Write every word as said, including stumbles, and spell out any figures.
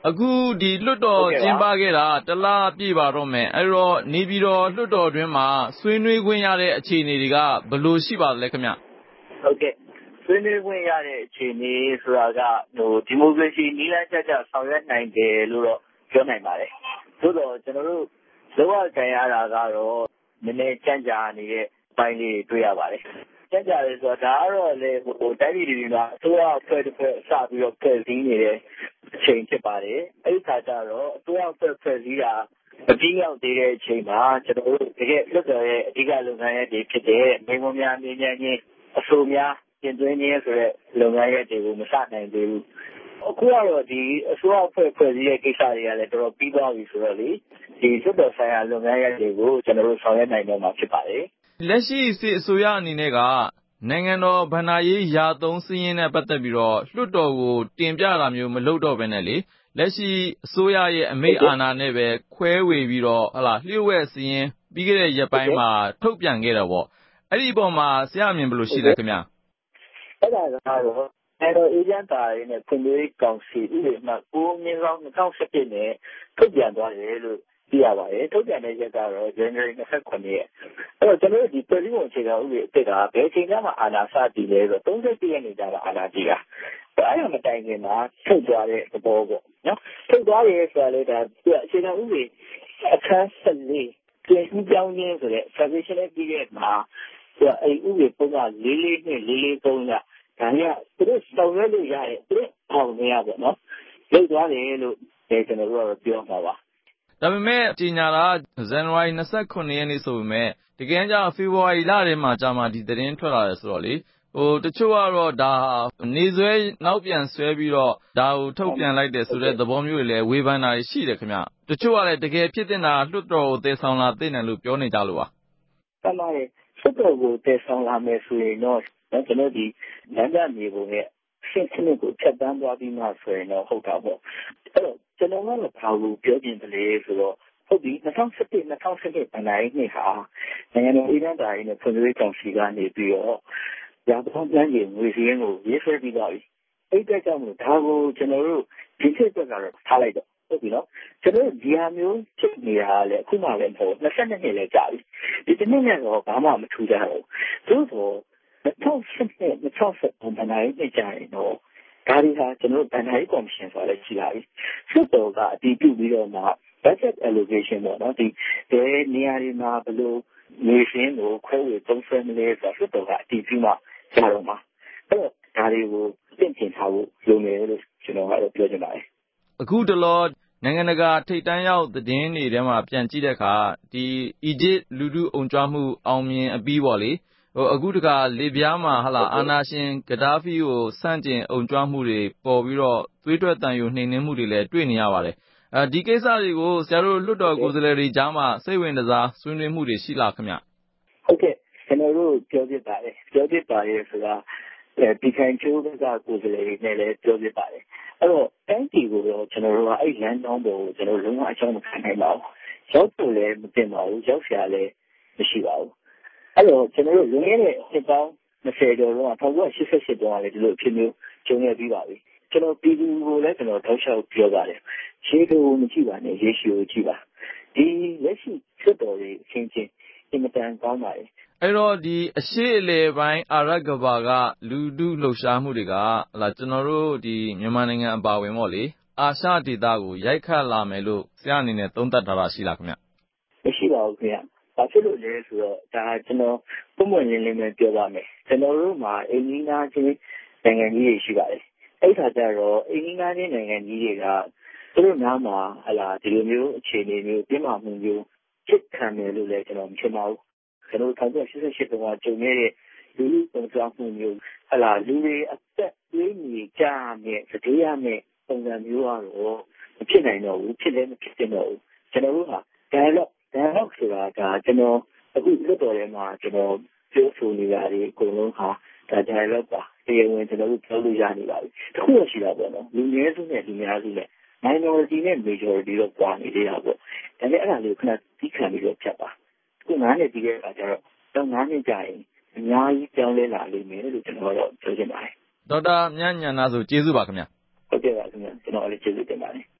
အခုဒီလွှတ်တော်ကျင်းပခဲ့တာတလားပြည့်ပါတော့မယ်အဲ့တော့နေပြည်တော်လွှတ်တော်တွင်းမှာဆွေးနွေးခွင့်ရတဲ့အခြေအနေတွေကဘယ်လိုရှိပါသလဲခင်ဗျဟုတ်ကဲ့ဆွေးနွေးခွင့်ရတဲ့အခြေအနေဆိုတာကဟိုဒီမိုကရေစီနည်းလမ်းကျကျဆောင်ရွက်နိုင်တယ်လို့တော့ပြောနိုင်ပါတယ်သို့တော့ကျွန်တော်တို့လောကကြံရတာကတော့နည်းနည်းကြံ့ကြာနေတဲ့အပိုင်းလေးတွေ့ရပါတယ်ကြံ့ကြာတယ်ဆိုတော့ဒါကတော့လေဟိုတိုင်းပြည်တွေမှာအစိုးရအဖွဲ့တစ်ဖွဲ့အစပြီးတော့ဖွဲ့စည်းနေတဲ့အချိန်ဖြစ်ပါတယ်အဲ့ဒီခါကျတော့အစိုးရအဖွဲ့ဖွဲ့စည်းတာအပြီးရောက်သေးတဲ့အချိန်မှာကျွန်တော်တို့တကယ်လွတ်တော်ရဲ့အဓိကလုပ်ငန်းရဲ့ဒီဖြစ်တဲ့မိမများမြင်းမြန်းချင်းအဆိုများပြင်သွင်းခြင်းဆိုတဲ့လုပ်ငန်းရဲ့တွေကိုမစနိုင်သေးဘူးအခုကတော့ဒီအစိုးရအဖွဲ့ဖွဲ့စည်းတဲ့ကိစ္စတွေကလည်းတော်တော်ပြီးသွားပြီဆိုတော့လေဒီလွတ်တော်ဆိုင်ရာလုပ်ငန်းရဲ့တွေကိုကျွန်တော်တို့ဆောင်ရွက်နိုင်တော့မှာဖြစ်ပါတယ်လက်ရှိစစ်အစိုးရအနေနဲ့ကနိုင်ငံတော်ဗဏ္ဍာရေးရာသုံးစည်းရင်းနဲ့ပတ်သက်ပြီးတော့လွှတ်တော်ကိုတင်ပြတာမျိုးမလုပ်တော့ဘဲနဲ့လေလက်ရှိအစိုးရရဲ့အမိန့်အာဏာနဲ့ပဲခွဲဝေပြီးတော့ဟလာလျှို့ဝှက်စည်းရင်းပြီးခဲ့တဲ့ရက်ပိုင်းမှာထုတ်ပြန်ခဲ့တာပေါ့အဲ့ဒီအပေါ်မှာဆရာအမြင်ဘယ်လိုရှိလဲခင်ဗျအဲ့ဒါကတော့အဲ့တော့အေဂျင့်တာရင်းနဲ့ဖွံ့ဖြိုးရေးကောင်စီဥပဒေမှကိုမြင့်ဆောင်၂၀၁၁နဲ့ထုတ်ပြန်သွားတယ်လို့သိရပါတယ်ထုတ်ပြန်တဲ့ရက်ကတော့ January ၂၇ရက်အဲ့တော့ကျွန်တော်တို့ဒီပြည်သူ့အခြေခံဥပဒေအစ်ကဘယ်ချိန်မှအာဏာစတည်လဲဆိုတော့၃၁ရက်နေ့ကျမှအာဏာတည်တာအဲ့ဒါမတိုင်ခင်မှာထုတ်သွားတဲ့သဘောပေါ့နော်ထုတ်သွားရဲဆိုတာလေဒါအခြေခံဥပဒေအခန်း၁၄ပြင်ဦးပြောင်းခြင်းဆိုတဲ့ transitional period မှာအဲ့ဥပဒေပုံက၄၄နဲ့၄၄၃ကဒါကသူတို့ဆောင်ရွက်လို့ရတယ်သူတို့အောင်မရပေါ့နော်လောက်သွားတယ်လို့ကျွန်တော်တို့ကတော့ပြောမှာပါဒါပေမဲ့ကြီးညာတာဇန်နဝါရီ၂၇ရက်နေ့ဆိုပေမဲ့တကယ်ကြောင့်ဖေဖော်ဝါရီလထဲမှာကြာမှဒီသတင်းထွက်လာတယ်ဆိုတော့လေဟိုတချို့ကတော့ဒါနေဆွဲနောက်ပြန်ဆွဲပြီးတော့ဒါကိုထုတ်ပြန်လိုက်တယ်ဆိုတဲ့သဘောမျိုးတွေလည်းဝေဖန်တာရှိတယ်ခင်ဗျတချို့ကလည်းတကယ်ဖြစ်တင်တာလွှတ်တော်ကိုတည်ဆောင်လာသိတယ်လို့ပြောနေကြလို့ပါတမန်ရဲ့လွှတ်တော်ကိုတည်ဆောင်လာမယ်ဆိုရင်တော့ကျွန်တော်ဒီလမ်းကြမြေပုံရဲ့ရှင်းရှင်းကိုဖြတ်တန်းသွားပြီးမှဆိုရင်တော့ဟုတ်တာပေါ့အဲ့တော့ကျွန်တော်ကတော့ဘာလို့ပြောချင်တယ်လဲဆိုတော့ဟုတ်ပြီ၂၀၁၁ ၂၀၁၂ဘဏ္ဍာရေးနှစ်ဟာနိုင်ငံတော်အေဂျင့်တာရေးနဲ့ဖွံ့ဖြိုးရေးကောင်စီကနေပြီးတော့ရာသဘောပြန်ကြီးငွေစည်းရင်းကိုရေးဆွဲပြီးသွားပြီအဲ့တဲ့ကြောင့်မို့ဒါကိုကျွန်တော်တို့ဒီစိတ်သက်ကတော့ထားလိုက်တော့ဟုတ်ပြီနော်ကျွန်တော်ဒီဟာမျိုးဖြစ်နေတာလေအခုမှလည်းမဟုတ်၂၂နှစ်လည်းကြာပြီဒီတစ်နှစ်နဲ့တော့ဘာမှမထူးကြတော့သို့သော၂၀၁၂ ၂၀၁၃ဘဏ္ဍာရေးနှစ်ကြာရင်တော့ဒါဒီဟာကျွန်တော်တို့ဘဏ္ဍာရေးကော်မရှင်ဆိုတာလည်းရှိလာပြီစွတ်တော်ကအတည်ပြုပြီးတော့မှ budget allocation ပေါ့နော်ဒီဘယ်နေရာတွေမှာဘယ်လိုနေရှင်းကိုခွဲဝေသုံးစွဲမလဲဆိုတာစွတ်တော်ကအတည်ပြုမှကြာတော့မှာအဲ့တော့ဒါတွေကိုသင်ကျင်ထားဖို့လိုမယ်လို့ကျွန်တော်ကတော့ပြောချင်ပါတယ်အခုတလောနိုင်ငံတကာထိပ်တန်းရောက်သတင်းတွေထဲမှာပြန်ကြည့်တဲ့အခါဒီအီဂျစ်လူထုအုံကြွမှုအောင်မြင်အပြီးပေါ့လေဟိုအခုတခါလေပြားမှာဟာလာအာနာရှင်ဂဒါဖီကိုစန့်ကျင်အုံကြွမှုတွေပေါ်ပြီးတော့သွေးထွက်တန်ယိုနှိမ်နှင်းမှုတွေလည်းတွေ့နေရပါတယ်အဲဒီကိစ္စတွေကိုဆရာတို့လွှတ်တော်ကိုယ်စားလှယ်တွေကြားမှာစိတ်ဝင်စားဆွေးနွေးမှုတွေရှိလားခင်ဗျဟုတ်ကဲ့ကျွန်တော်တို့ပြောပြပါတယ်ပြောပြပါတယ်ဆိုတာဒီခိုင်ချိုးကကိုယ်စားလှယ်တွေနဲ့လည်းပြောပြပါတယ်အဲ့တော့တိုင်းပြည်ကိုတော့ကျွန်တော်တို့ကအဲ့လမ်းကြောင်းပေါ်ကိုကျွန်တော်လုံးဝအကြောင်းမခံနိုင်ပါဘူးရောက်ဖို့လည်းမတင်ပါဘူးရောက်ရှာလည်းမရှိပါဘူးအဲ့တော့ကျွန်တော်တို့လွန်ခဲ့တဲ့နှစ်ပေါင်း၂၀ကျော်တော့၁၉၈၈တောင်းလည်းဒီလိုအဖြစ်မျိုးကျုံရပြီးပါပြီကျွန်တော်ပြည်သူကိုလည်းကျွန်တော်တောက်လျှောက်ပြောပါတယ်ရှေးတို့မကြည့်ပါနဲ့ရေရှည်ကိုကြည့်ပါဒီလက်ရှိစစ်တော်တွေအချင်းချင်းအင်မတန်ကောင်းပါတယ်အဲ့တော့ဒီအရှိအလေပိုင်းအာရကဘာကလူထုလှုပ်ရှားမှုတွေကဟလာကျွန်တော်တို့ဒီမြန်မာနိုင်ငံအပါဝင်ပေါ့လေအာရှဒေသကိုရိုက်ခတ်လာမယ်လို့ဆရာအနေနဲ့သုံးသပ်ထားတာရှိလားခင်ဗျမရှိပါဘူးခင်ဗျဘာဖြစ်လို့လဲဆိုတော့ဒါကျွန်တော်ပုံမှန်ရင်းလင်းပဲပြောပါမယ်ကျွန်တော်တို့မှာအင်ဂျင်နာချင်းနိုင်ငံကြီးတွေရှိပါတယ်အဲ့ခါကျတော့အင်ဂျင်နာချင်းနိုင်ငံကြီးတွေကသူတို့နားမှာဟလာဒီလိုမျိုးအခြေအနေမျိုးပြင်းမာမှုမျိုးဖြစ်ခံတယ်လို့လည်းကျွန်တော်မထင်ပါဘူးကျွန်တော်၁၉၈၈တုန်းကကြုံခဲ့တဲ့လူလူပုံစံမှုမျိုးဟလာလူတွေအသက်သွေးမြေကြမယ်သတိရမယ်ပုံစံမျိုးကတော့မဖြစ်နိုင်တော့ဘူးဖြစ်လည်းမဖြစ်တော့ဘူးကျွန်တော်တို့ဟာ dialogue dialogue ဆိုတာကကျွန်တော်အခုလွတ်တော်ထဲမှာကျွန်တော်ပြောဆိုနေတာဒီအကုန်လုံးဟာဒါ dialogue ပါတရားဝင်ကျွန်တော်တို့ပြောလို့ရနေပါပြီတခုတော့ရှိတာပေါ့နော်လူငယ်စုနဲ့လူများစုနဲ့ minority နဲ့ majority တော့ပွားနေသေးတာပေါ့ဒါနဲ့အဲ့ဒါလေးကိုခဏသိခံပြီးတော့ဖြတ်ပါအခုငါးနှစ်ပြီးတဲ့အခါကျတော့တော့ငါးနှစ်ကြာရင်အများကြီးပြောင်းလဲလာလိမ့်မယ်လို့ကျွန်တော်တော့ပြောချင်ပါတယ်ဒေါက်တာမြတ်ဉာဏဆိုကျေးဇူးပါခင်ဗျဟုတ်ကဲ့ပါခင်ဗျကျွန်တော်လည်းကျေးဇူးတင်ပါတယ်